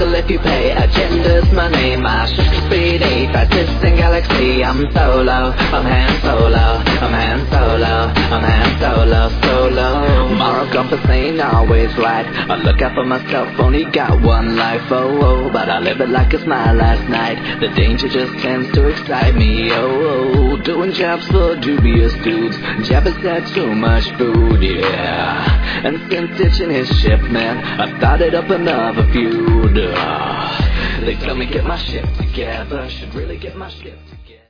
struggle if you pay. Agenda's my name, I should speed 8 by distant galaxy. I'm solo, I'm Han Solo, I'm Han Solo, I'm Han Solo, solo. Moral compass ain't always right, I look out for myself, only got one life, oh, but I live it like it's my last night. The danger just tends to excite me, oh, doing jobs for dubious dudes. Jabba's had too much food, yeah. And since ditching his ship, man, I started up another feud. They tell me get my shit together, should really get my shit together.